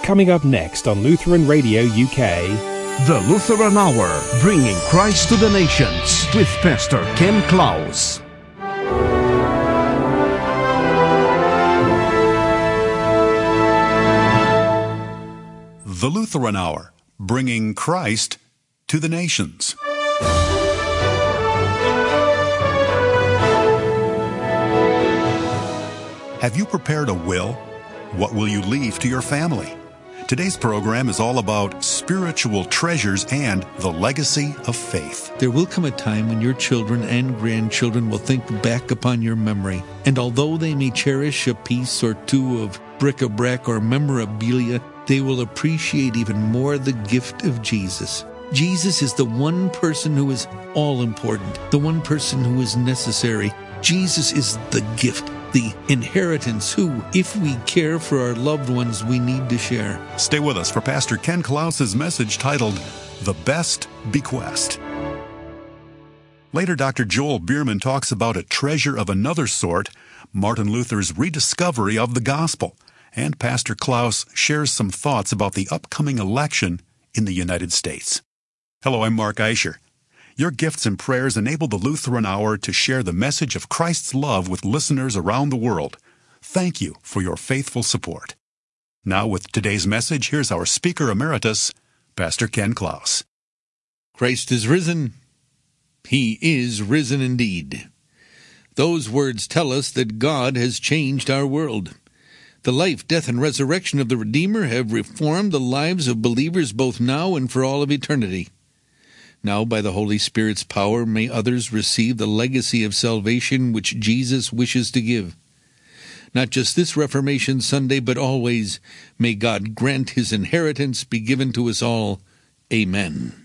Coming up next on Lutheran Radio UK. The Lutheran Hour, bringing Christ to the nations with Pastor Ken Klaus. The Lutheran Hour, bringing Christ to the nations. Have you prepared a will? What will you leave to your family? Today's program is all about spiritual treasures and the legacy of faith. There will come a time when your children and grandchildren will think back upon your memory, and although they may cherish a piece or two of bric-a-brac or memorabilia, they will appreciate even more the gift of Jesus. Jesus is the one person who is all important, the one person who is necessary. Jesus is the gift, the inheritance who, if we care for our loved ones, we need to share. Stay with us for Pastor Ken Klaus's message titled, The Best Bequest. Later, Dr. Joel Bierman talks about a treasure of another sort, Martin Luther's rediscovery of the gospel. And Pastor Klaus shares some thoughts about the upcoming election in the United States. Hello, I'm Mark Eicher. Your gifts and prayers enable the Lutheran Hour to share the message of Christ's love with listeners around the world. Thank you for your faithful support. Now, with today's message, here's our Speaker Emeritus, Pastor Ken Klaus. Christ is risen. He is risen indeed. Those words tell us that God has changed our world. The life, death, and resurrection of the Redeemer have reformed the lives of believers both now and for all of eternity. Now, by the Holy Spirit's power, may others receive the legacy of salvation which Jesus wishes to give. Not just this Reformation Sunday, but always, may God grant His inheritance be given to us all. Amen.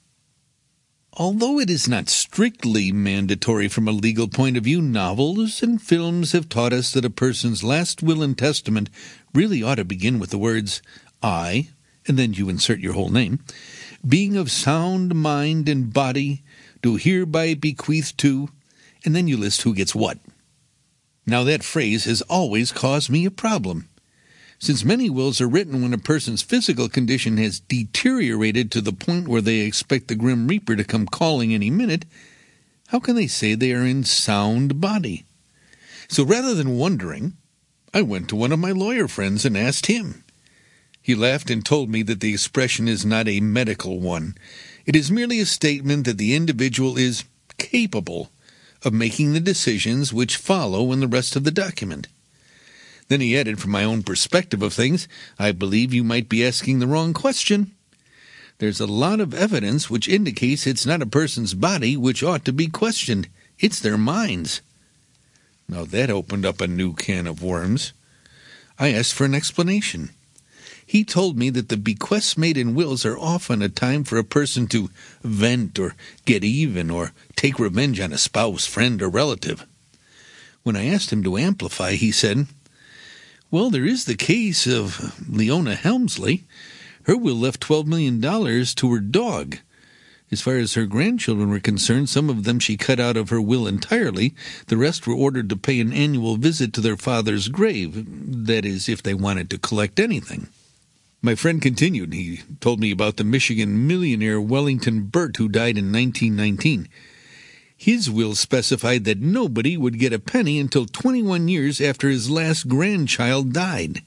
Although it is not strictly mandatory from a legal point of view, novels and films have taught us that a person's last will and testament really ought to begin with the words, I, and then you insert your whole name, being of sound mind and body, do hereby bequeath to, and then you list who gets what. Now that phrase has always caused me a problem. Since many wills are written when a person's physical condition has deteriorated to the point where they expect the Grim Reaper to come calling any minute, how can they say they are in sound body? So rather than wondering, I went to one of my lawyer friends and asked him. He laughed and told me that the expression is not a medical one. It is merely a statement that the individual is capable of making the decisions which follow in the rest of the document. Then he added, from my own perspective of things, I believe you might be asking the wrong question. There's a lot of evidence which indicates it's not a person's body which ought to be questioned. It's their minds. Now that opened up a new can of worms. I asked for an explanation. He told me that the bequests made in wills are often a time for a person to vent or get even or take revenge on a spouse, friend, or relative. When I asked him to amplify, he said, well, there is the case of Leona Helmsley. Her will left $12 million to her dog. As far as her grandchildren were concerned, some of them she cut out of her will entirely. The rest were ordered to pay an annual visit to their father's grave. That is, if they wanted to collect anything. My friend continued. He told me about the Michigan millionaire Wellington Burt, who died in 1919. His will specified that nobody would get a penny until 21 years after his last grandchild died.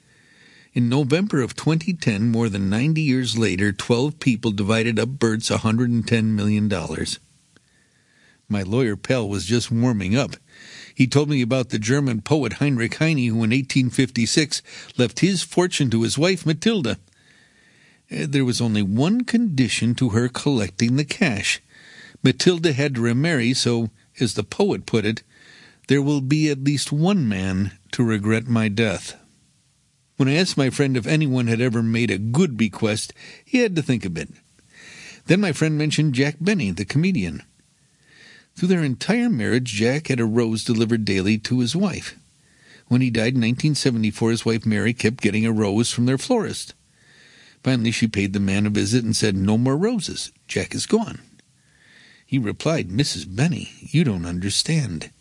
In November of 2010, more than 90 years later, 12 people divided up Burt's $110 million. My lawyer pal was just warming up. He told me about the German poet Heinrich Heine, who in 1856 left his fortune to his wife Matilda. There was only one condition to her collecting the cash. Matilda had to remarry, so, as the poet put it, there will be at least one man to regret my death. When I asked my friend if anyone had ever made a good bequest, he had to think a bit. Then my friend mentioned Jack Benny, the comedian. Through their entire marriage, Jack had a rose delivered daily to his wife. When he died in 1974, his wife Mary kept getting a rose from their florist. Finally, she paid the man a visit and said, "No more roses. Jack is gone." He replied, "Mrs. Benny, you don't understand.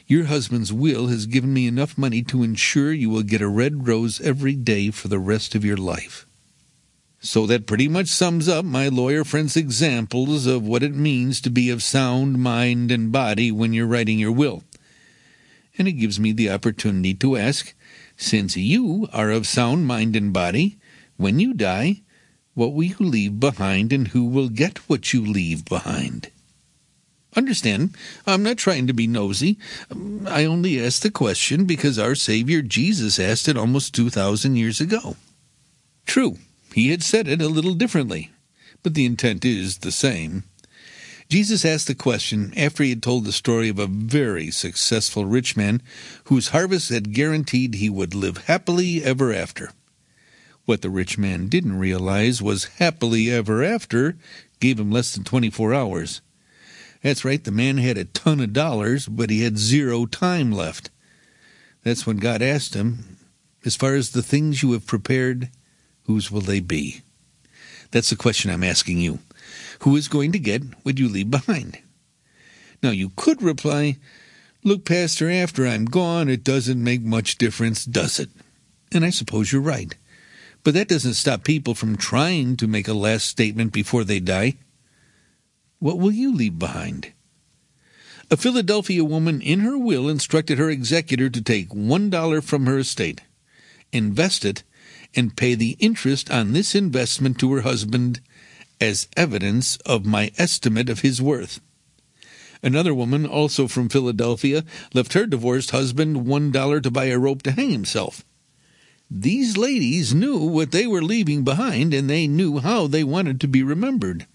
Your husband's will has given me enough money to ensure you will get a red rose every day for the rest of your life. So that pretty much sums up my lawyer friend's examples of what it means to be of sound mind and body when you're writing your will. And it gives me the opportunity to ask, since you are of sound mind and body, when you die, what will you leave behind and who will get what you leave behind? Understand, I'm not trying to be nosy. I only ask the question because our Savior Jesus asked it almost 2,000 years ago. True, he had said it a little differently, but the intent is the same. Jesus asked the question after he had told the story of a very successful rich man whose harvest had guaranteed he would live happily ever after. What the rich man didn't realize was happily ever after gave him less than 24 hours. That's right, the man had a ton of dollars, but he had 0 time left. That's when God asked him, as far as the things you have prepared, whose will they be? That's the question I'm asking you. Who is going to get what you leave behind? Now, you could reply, look, Pastor, after I'm gone, it doesn't make much difference, does it? And I suppose you're right. But that doesn't stop people from trying to make a last statement before they die. What will you leave behind? A Philadelphia woman in her will instructed her executor to take $1 from her estate, invest it, and pay the interest on this investment to her husband as evidence of my estimate of his worth. Another woman, also from Philadelphia, left her divorced husband $1 to buy a rope to hang himself. These ladies knew what they were leaving behind, and they knew how they wanted to be remembered.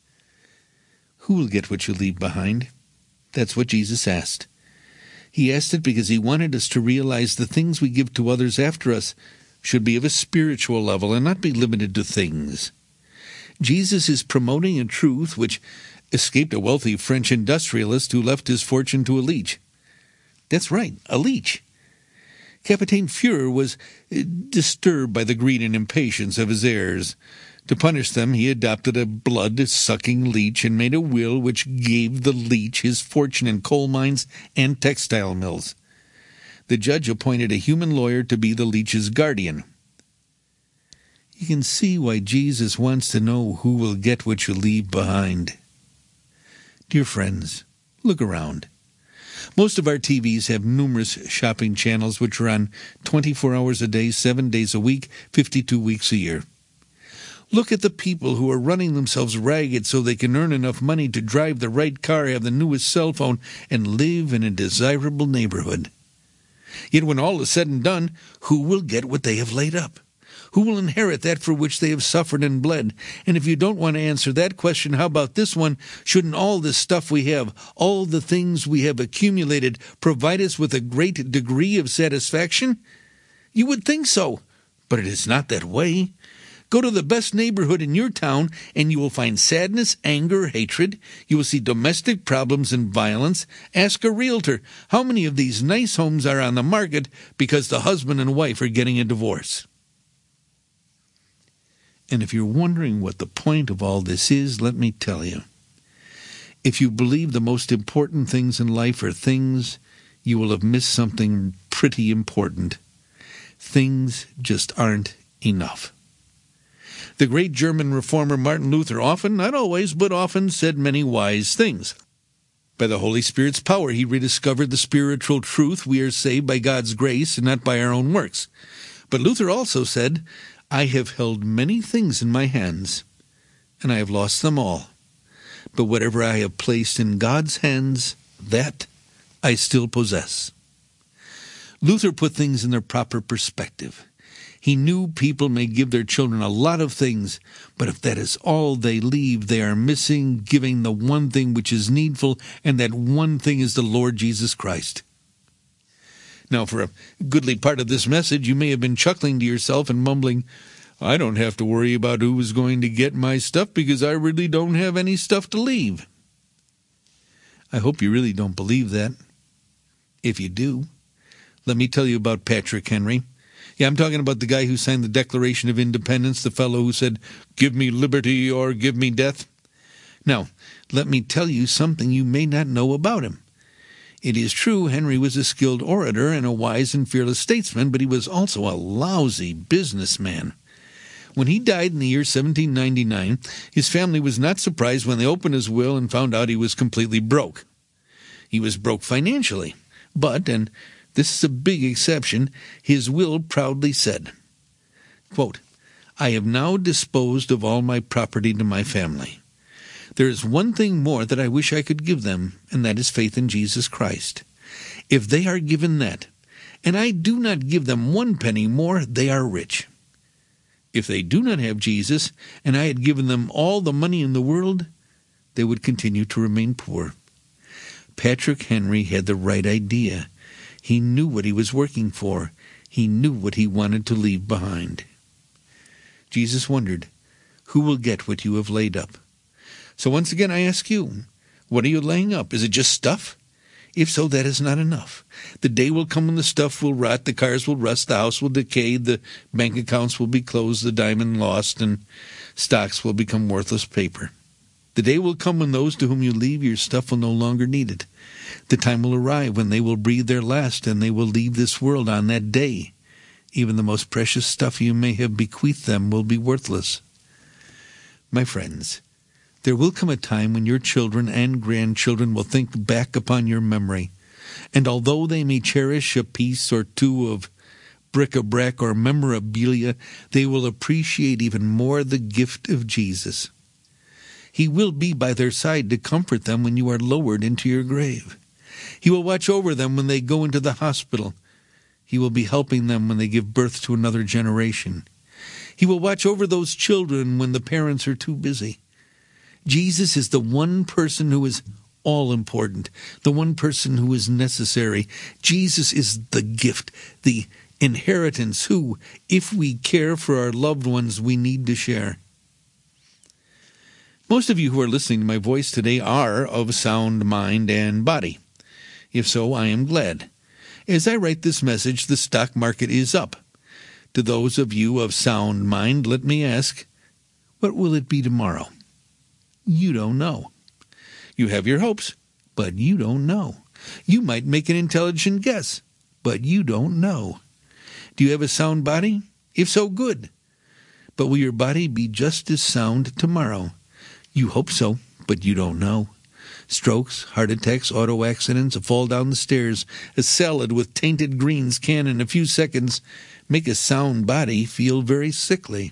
Who will get what you leave behind? That's what Jesus asked. He asked it because he wanted us to realize the things we give to others after us should be of a spiritual level and not be limited to things. Jesus is promoting a truth which escaped a wealthy French industrialist who left his fortune to a leech. That's right, a leech. Capitaine Fuhrer was disturbed by the greed and impatience of his heirs. To punish them, he adopted a blood-sucking leech and made a will which gave the leech his fortune in coal mines and textile mills. The judge appointed a human lawyer to be the leech's guardian. You can see why Jesus wants to know who will get what you leave behind. Dear friends, look around. Most of our TVs have numerous shopping channels which are on 24 hours a day, 7 days a week, 52 weeks a year. Look at the people who are running themselves ragged so they can earn enough money to drive the right car, have the newest cell phone, and live in a desirable neighborhood. Yet when all is said and done, who will get what they have laid up? Who will inherit that for which they have suffered and bled? And if you don't want to answer that question, how about this one? Shouldn't all this stuff we have, all the things we have accumulated, provide us with a great degree of satisfaction? You would think so, but it is not that way. Go to the best neighborhood in your town, and you will find sadness, anger, hatred. You will see domestic problems and violence. Ask a realtor, how many of these nice homes are on the market because the husband and wife are getting a divorce? And if you're wondering what the point of all this is, let me tell you. If you believe the most important things in life are things, you will have missed something pretty important. Things just aren't enough. The great German reformer Martin Luther often, not always, but often said many wise things. By the Holy Spirit's power, he rediscovered the spiritual truth we are saved by God's grace and not by our own works. But Luther also said, I have held many things in my hands, and I have lost them all. But whatever I have placed in God's hands, that I still possess. Luther put things in their proper perspective. He knew people may give their children a lot of things, but if that is all they leave, they are missing giving the one thing which is needful, and that one thing is the Lord Jesus Christ. Now, for a goodly part of this message, you may have been chuckling to yourself and mumbling, I don't have to worry about who is going to get my stuff because I really don't have any stuff to leave. I hope you really don't believe that. If you do, let me tell you about Patrick Henry. Yeah, I'm talking about the guy who signed the Declaration of Independence, the fellow who said, give me liberty or give me death. Now, let me tell you something you may not know about him. It is true Henry was a skilled orator and a wise and fearless statesman, but he was also a lousy businessman. When he died in the year 1799, his family was not surprised when they opened his will and found out he was completely broke. He was broke financially, but, and this is a big exception, his will proudly said, quote, "I have now disposed of all my property to my family. There is one thing more that I wish I could give them, and that is faith in Jesus Christ. If they are given that, and I do not give them 1 penny more, they are rich. If they do not have Jesus, and I had given them all the money in the world, they would continue to remain poor." Patrick Henry had the right idea. He knew what he was working for. He knew what he wanted to leave behind. Jesus wondered, who will get what you have laid up? So once again I ask you, what are you laying up? Is it just stuff? If so, that is not enough. The day will come when the stuff will rot, the cars will rust, the house will decay, the bank accounts will be closed, the diamond lost, and stocks will become worthless paper. The day will come when those to whom you leave your stuff will no longer need it. The time will arrive when they will breathe their last, and they will leave this world on that day. Even the most precious stuff you may have bequeathed them will be worthless. My friends, there will come a time when your children and grandchildren will think back upon your memory, and although they may cherish a piece or two of bric-a-brac or memorabilia, they will appreciate even more the gift of Jesus. He will be by their side to comfort them when you are lowered into your grave. He will watch over them when they go into the hospital. He will be helping them when they give birth to another generation. He will watch over those children when the parents are too busy. Jesus is the one person who is all important, the one person who is necessary. Jesus is the gift, the inheritance who, if we care for our loved ones, we need to share. Most of you who are listening to my voice today are of sound mind and body. If so, I am glad. As I write this message, the stock market is up. To those of you of sound mind, let me ask, what will it be tomorrow? You don't know. You have your hopes, but you don't know. You might make an intelligent guess, but you don't know. Do you have a sound body? If so, good. But will your body be just as sound tomorrow? You hope so, but you don't know. Strokes, heart attacks, auto accidents, a fall down the stairs, a salad with tainted greens can in a few seconds make a sound body feel very sickly.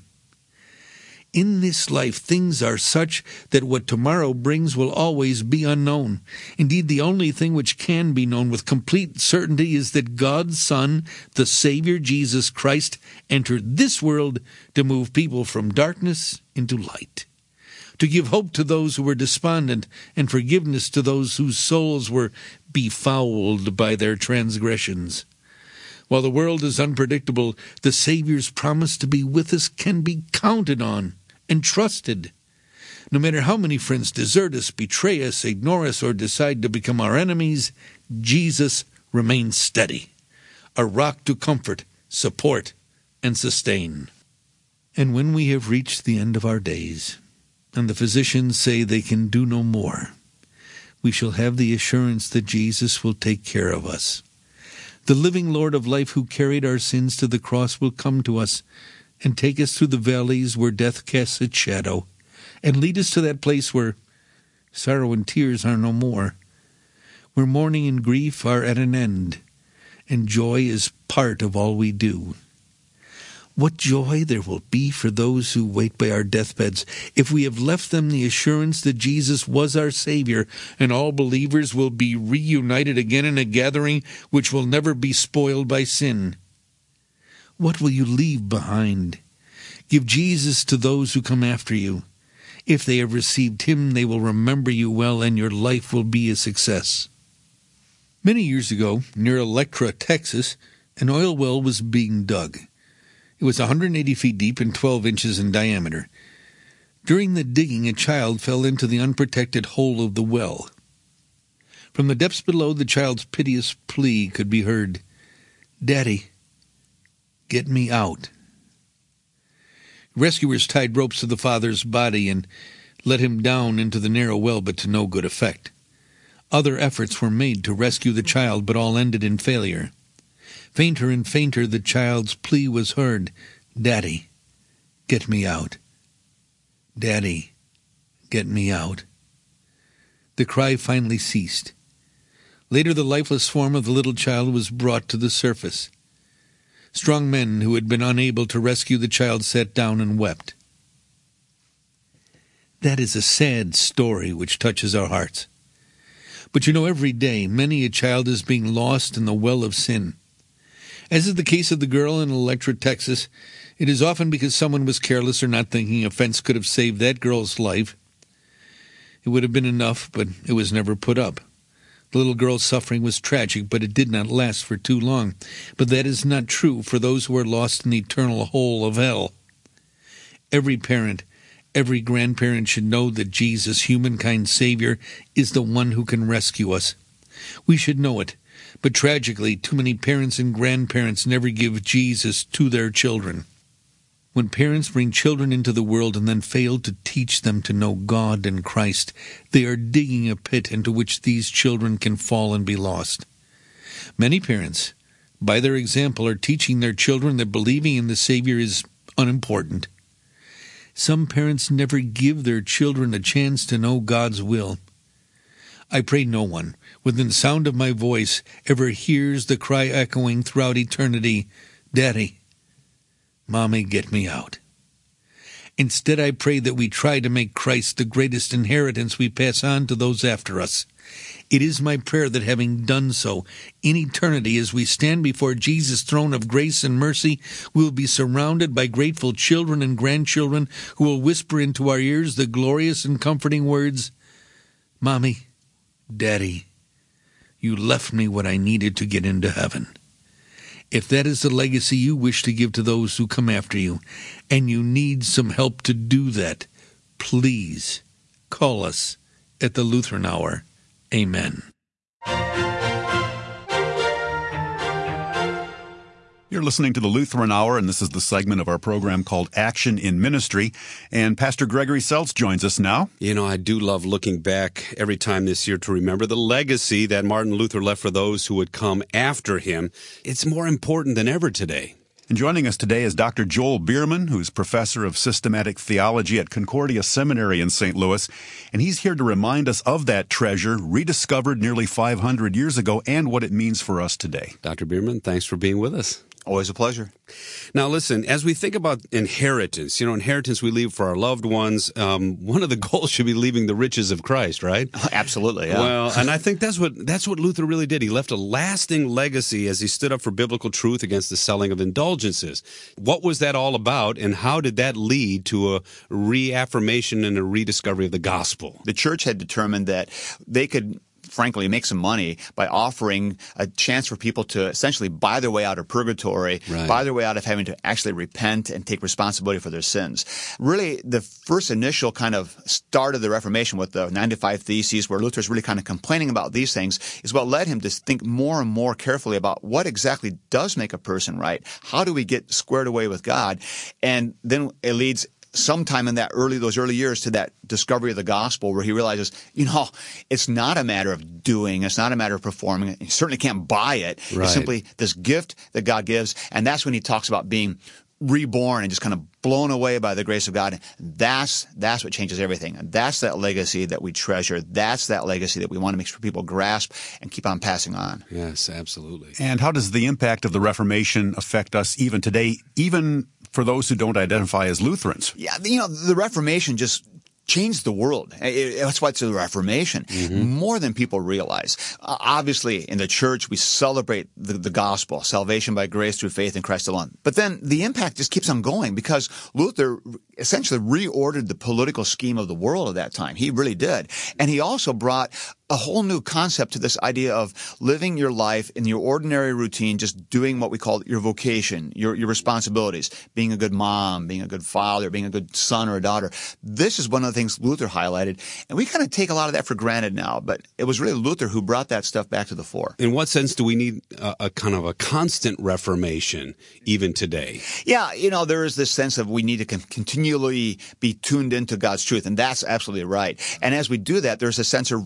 In this life, things are such that what tomorrow brings will always be unknown. Indeed, the only thing which can be known with complete certainty is that God's Son, the Savior Jesus Christ, entered this world to move people from darkness into light, to give hope to those who were despondent and forgiveness to those whose souls were befouled by their transgressions. While the world is unpredictable, the Savior's promise to be with us can be counted on and trusted. No matter how many friends desert us, betray us, ignore us, or decide to become our enemies, Jesus remains steady, a rock to comfort, support, and sustain. And when we have reached the end of our days, and the physicians say they can do no more, we shall have the assurance that Jesus will take care of us. The living Lord of life who carried our sins to the cross will come to us and take us through the valleys where death casts its shadow, and lead us to that place where sorrow and tears are no more, where mourning and grief are at an end, and joy is part of all we do. What joy there will be for those who wait by our deathbeds if we have left them the assurance that Jesus was our Savior, and all believers will be reunited again in a gathering which will never be spoiled by sin. What will you leave behind? Give Jesus to those who come after you. If they have received him, they will remember you well, and your life will be a success. Many years ago, near Electra, Texas, an oil well was being dug. It was 180 feet deep and 12 inches in diameter. During the digging, a child fell into the unprotected hole of the well. From the depths below, the child's piteous plea could be heard, "Daddy, get me out." Rescuers tied ropes to the father's body and let him down into the narrow well, but to no good effect. Other efforts were made to rescue the child, but all ended in failure. Fainter and fainter, the child's plea was heard. "Daddy, get me out. Daddy, get me out." The cry finally ceased. Later, the lifeless form of the little child was brought to the surface. Strong men who had been unable to rescue the child sat down and wept. That is a sad story which touches our hearts. But every day, many a child is being lost in the well of sin. As is the case of the girl in Electra, Texas, it is often because someone was careless or not thinking a fence could have saved that girl's life. It would have been enough, but it was never put up. The little girl's suffering was tragic, but it did not last for too long. But that is not true for those who are lost in the eternal hole of hell. Every parent, every grandparent should know that Jesus, humankind's Savior, is the one who can rescue us. We should know it. But tragically, too many parents and grandparents never give Jesus to their children. When parents bring children into the world and then fail to teach them to know God and Christ, they are digging a pit into which these children can fall and be lost. Many parents, by their example, are teaching their children that believing in the Savior is unimportant. Some parents never give their children a chance to know God's will. I pray no one, within the sound of my voice, ever hears the cry echoing throughout eternity, "Daddy, Mommy, get me out." Instead, I pray that we try to make Christ the greatest inheritance we pass on to those after us. It is my prayer that having done so, in eternity, as we stand before Jesus' throne of grace and mercy, we will be surrounded by grateful children and grandchildren who will whisper into our ears the glorious and comforting words, "Mommy, Daddy, you left me what I needed to get into heaven." If that is the legacy you wish to give to those who come after you, and you need some help to do that, please call us at the Lutheran Hour. Amen. You're listening to the Lutheran Hour, and this is the segment of our program called Action in Ministry. And Pastor Gregory Seltz joins us now. I do love looking back every time this year to remember the legacy that Martin Luther left for those who would come after him. It's more important than ever today. And joining us today is Dr. Joel Bierman, who's professor of systematic theology at Concordia Seminary in St. Louis. And he's here to remind us of that treasure rediscovered nearly 500 years ago and what it means for us today. Dr. Bierman, thanks for being with us. Always a pleasure. Now, listen, as we think about inheritance, inheritance we leave for our loved ones, one of the goals should be leaving the riches of Christ, right? Absolutely, yeah. Well, and I think that's what Luther really did. He left a lasting legacy as he stood up for biblical truth against the selling of indulgences. What was that all about, and how did that lead to a reaffirmation and a rediscovery of the gospel? The church had determined that they could frankly make some money by offering a chance for people to essentially buy their way out of purgatory, right, buy their way out of having to actually repent and take responsibility for their sins. Really, the first initial kind of start of the Reformation with the 95 Theses, where Luther's really kind of complaining about these things, is what led him to think more and more carefully about what exactly does make a person right. How do we get squared away with God? And then it leads sometime in those early years to that discovery of the gospel, where he realizes, it's not a matter of doing, it's not a matter of performing. You certainly can't buy it. Right. It's simply this gift that God gives, and that's when he talks about being reborn and just kind of blown away by the grace of God. That's what changes everything. And that's that legacy that we treasure. That's that legacy that we want to make sure people grasp and keep on passing on. Yes, absolutely. And how does the impact of the Reformation affect us even today, even for those who don't identify as Lutherans? Yeah, the Reformation just changed the world. That's why it's the Reformation, more than people realize. Obviously, in the church, we celebrate the gospel, salvation by grace through faith in Christ alone. But then the impact just keeps on going, because Luther essentially reordered the political scheme of the world at that time. He really did. And he also brought a whole new concept to this idea of living your life in your ordinary routine, just doing what we call your vocation, your responsibilities, being a good mom, being a good father, being a good son or a daughter. This is one of the things Luther highlighted, and we kind of take a lot of that for granted now, but it was really Luther who brought that stuff back to the fore. In what sense do we need a kind of a constant reformation even today? Yeah, there is this sense of we need to continually be tuned into God's truth, and that's absolutely right. And as we do that, there's a sense of reform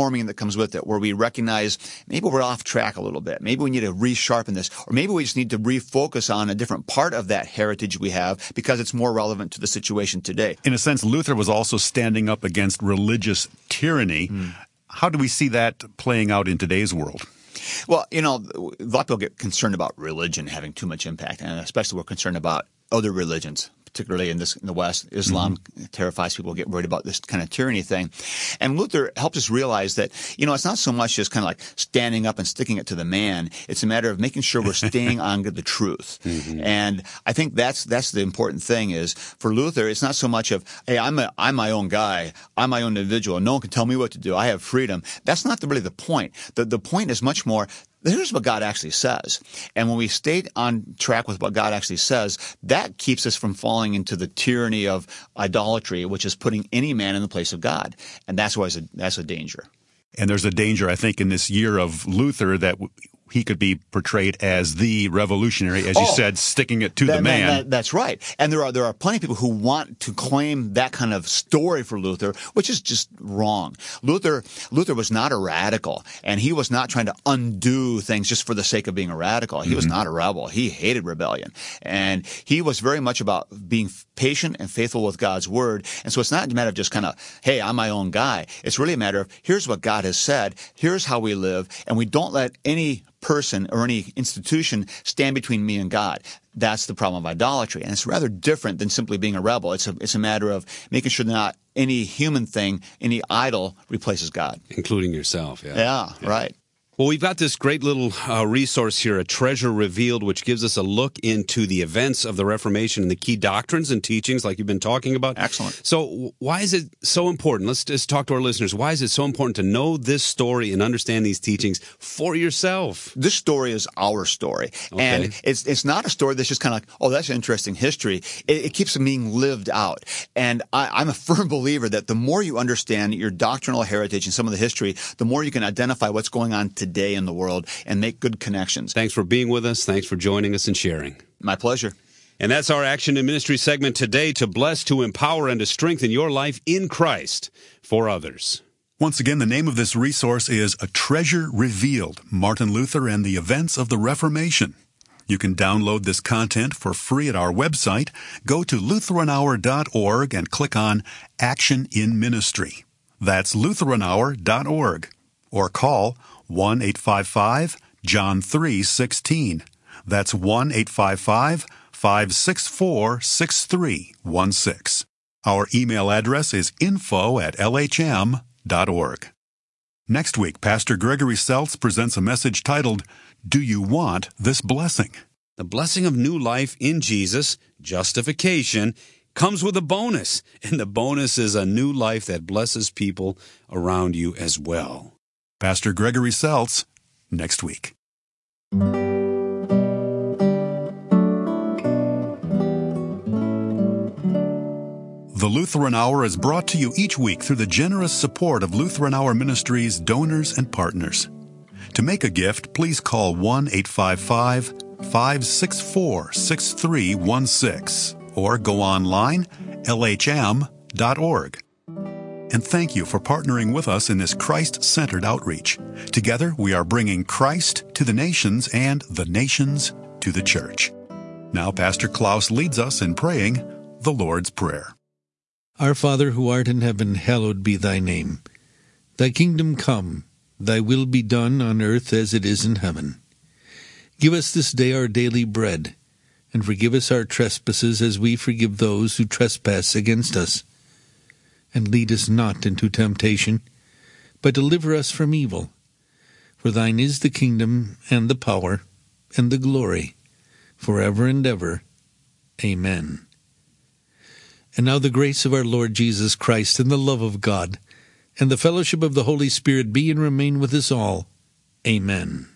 reforming that comes with it, where we recognize maybe we're off track a little bit. Maybe we need to resharpen this, or maybe we just need to refocus on a different part of that heritage we have because it's more relevant to the situation today. In a sense, Luther was also standing up against religious tyranny. How do we see that playing out in today's world? Well, a lot of people get concerned about religion having too much impact, and especially we're concerned about other religions, particularly in the West. Islam terrifies people, get worried about this kind of tyranny thing. And Luther helps us realize that, it's not so much just kind of like standing up and sticking it to the man. It's a matter of making sure we're staying on the truth. And I think that's the important thing is for Luther, it's not so much of, hey, I'm my own guy. I'm my own individual. No one can tell me what to do. I have freedom. That's not really the point. The point is much more, here's what God actually says. And when we stay on track with what God actually says, that keeps us from falling into the tyranny of idolatry, which is putting any man in the place of God. And that's a danger. And there's a danger, I think, in this year of Luther that he could be portrayed as the revolutionary, as you said, sticking it to the man. That's right. And there are plenty of people who want to claim that kind of story for Luther, which is just wrong. Luther was not a radical, and he was not trying to undo things just for the sake of being a radical. He was not a rebel. He hated rebellion. And he was very much about being patient and faithful with God's word. And so it's not a matter of just kind of, hey, I'm my own guy. It's really a matter of, here's what God has said, here's how we live, and we don't let any person or any institution stand between me and God. That's the problem of idolatry. And it's rather different than simply being a rebel. It's a matter of making sure that not any human thing, any idol replaces God. Including yourself, Yeah, right. Well, we've got this great little resource here, A Treasure Revealed, which gives us a look into the events of the Reformation and the key doctrines and teachings like you've been talking about. Excellent. So why is it so important? Let's just talk to our listeners. Why is it so important to know this story and understand these teachings for yourself? This story is our story. Okay. And it's not a story that's just kind of like, oh, that's interesting history. It keeps it being lived out. And I'm a firm believer that the more you understand your doctrinal heritage and some of the history, the more you can identify what's going on today in the world and make good connections. Thanks for being with us. Thanks for joining us and sharing. My pleasure. And that's our Action in Ministry segment today, to bless, to empower, and to strengthen your life in Christ for others. Once again, the name of this resource is A Treasure Revealed, Martin Luther and the Events of the Reformation. You can download this content for free at our website. Go to lutheranhour.org and click on Action in Ministry. That's lutheranhour.org. Or call 1-855-JOHN 3:16. That's 1-855-564-6316. Our email address is info@lhm.org. Next week, Pastor Gregory Seltz presents a message titled, Do You Want This Blessing? The blessing of new life in Jesus, justification, comes with a bonus. And the bonus is a new life that blesses people around you as well. Pastor Gregory Seltz, next week. The Lutheran Hour is brought to you each week through the generous support of Lutheran Hour Ministries donors and partners. To make a gift, please call 1-855-564-6316 or go online, lhm.org. And thank you for partnering with us in this Christ-centered outreach. Together, we are bringing Christ to the nations and the nations to the church. Now, Pastor Klaus leads us in praying the Lord's Prayer. Our Father who art in heaven, hallowed be thy name. Thy kingdom come, thy will be done on earth as it is in heaven. Give us this day our daily bread, and forgive us our trespasses as we forgive those who trespass against us. And lead us not into temptation, but deliver us from evil. For thine is the kingdom, and the power, and the glory, forever and ever. Amen. And now the grace of our Lord Jesus Christ, and the love of God, and the fellowship of the Holy Spirit be and remain with us all. Amen.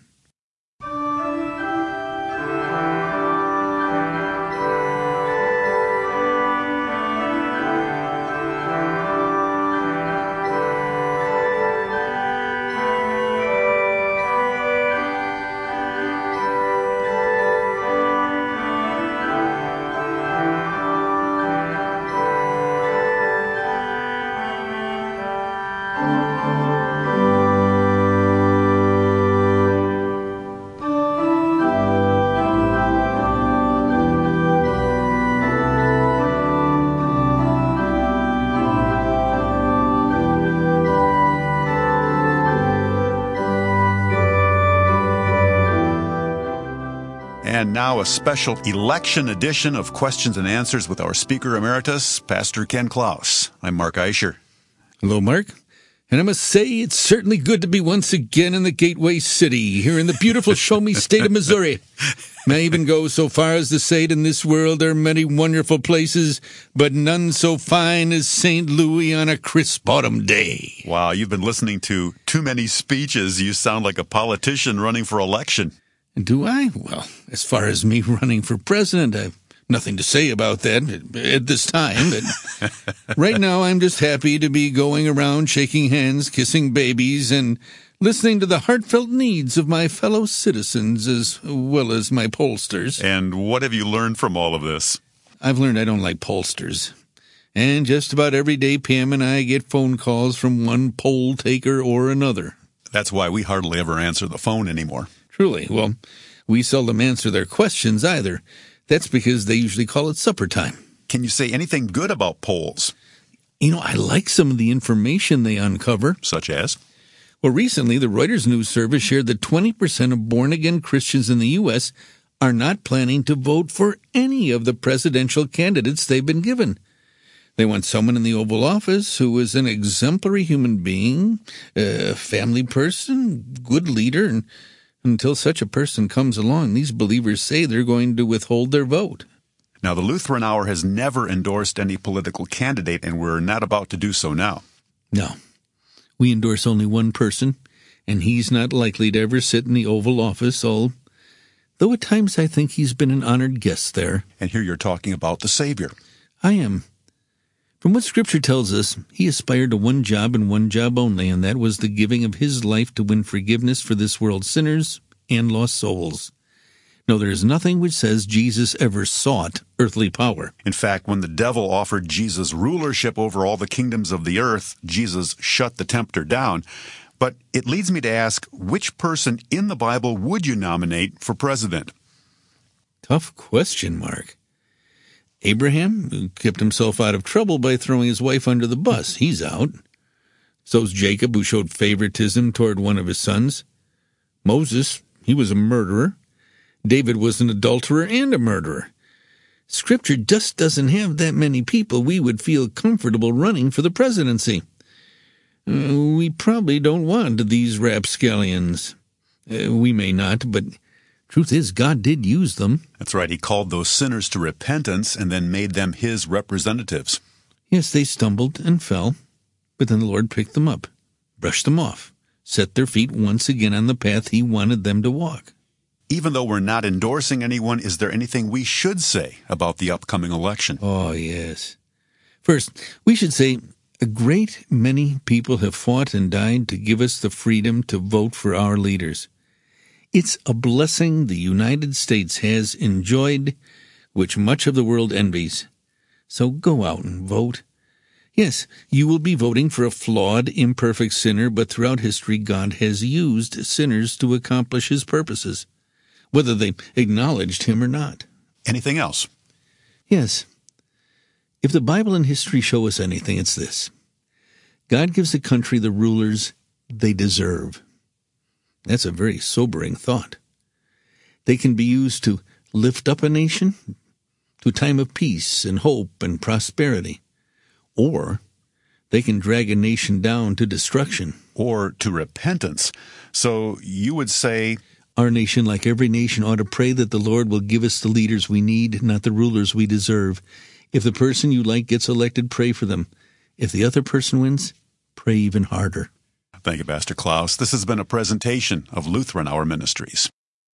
And now a special election edition of Questions and Answers with our Speaker Emeritus, Pastor Ken Klaus. I'm Mark Eicher. Hello, Mark. And I must say, it's certainly good to be once again in the Gateway City, here in the beautiful show-me state of Missouri. May I even go so far as to say that in this world there are many wonderful places, but none so fine as St. Louis on a crisp autumn day. Wow, you've been listening to too many speeches. You sound like a politician running for election. Do I? Well, as far as me running for president, I've nothing to say about that at this time. But right now, I'm just happy to be going around shaking hands, kissing babies, and listening to the heartfelt needs of my fellow citizens as well as my pollsters. And what have you learned from all of this? I've learned I don't like pollsters. And just about every day, Pam and I get phone calls from one poll taker or another. That's why we hardly ever answer the phone anymore. Truly. Well, we seldom answer their questions either. That's because they usually call it supper time. Can you say anything good about polls? I like some of the information they uncover. Such as? Well, recently, the Reuters News Service shared that 20% of born-again Christians in the U.S. are not planning to vote for any of the presidential candidates they've been given. They want someone in the Oval Office who is an exemplary human being, a family person, good leader, and until such a person comes along, these believers say they're going to withhold their vote. Now, the Lutheran Hour has never endorsed any political candidate, and we're not about to do so now. No. We endorse only one person, and he's not likely to ever sit in the Oval Office, though at times I think he's been an honored guest there. And here you're talking about the Savior. I am. From what Scripture tells us, he aspired to one job and one job only, and that was the giving of his life to win forgiveness for this world's sinners and lost souls. No, there is nothing which says Jesus ever sought earthly power. In fact, when the devil offered Jesus rulership over all the kingdoms of the earth, Jesus shut the tempter down. But it leads me to ask, which person in the Bible would you nominate for president? Tough question, Mark. Abraham, who kept himself out of trouble by throwing his wife under the bus, he's out. So's Jacob, who showed favoritism toward one of his sons. Moses, he was a murderer. David was an adulterer and a murderer. Scripture just doesn't have that many people we would feel comfortable running for the presidency. We probably don't want these rapscallions. We may not, but truth is, God did use them. That's right. He called those sinners to repentance and then made them his representatives. Yes, they stumbled and fell, but then the Lord picked them up, brushed them off, set their feet once again on the path he wanted them to walk. Even though we're not endorsing anyone, is there anything we should say about the upcoming election? Oh, yes. First, we should say a great many people have fought and died to give us the freedom to vote for our leaders. It's a blessing the United States has enjoyed, which much of the world envies. So go out and vote. Yes, you will be voting for a flawed, imperfect sinner, but throughout history God has used sinners to accomplish his purposes, whether they acknowledged him or not. Anything else? Yes. If the Bible and history show us anything, it's this. God gives a country the rulers they deserve. That's a very sobering thought. They can be used to lift up a nation to a time of peace and hope and prosperity, or they can drag a nation down to destruction. Or to repentance. So you would say, our nation, like every nation, ought to pray that the Lord will give us the leaders we need, not the rulers we deserve. If the person you like gets elected, pray for them. If the other person wins, pray even harder. Thank you, Pastor Klaus. This has been a presentation of Lutheran Hour Ministries.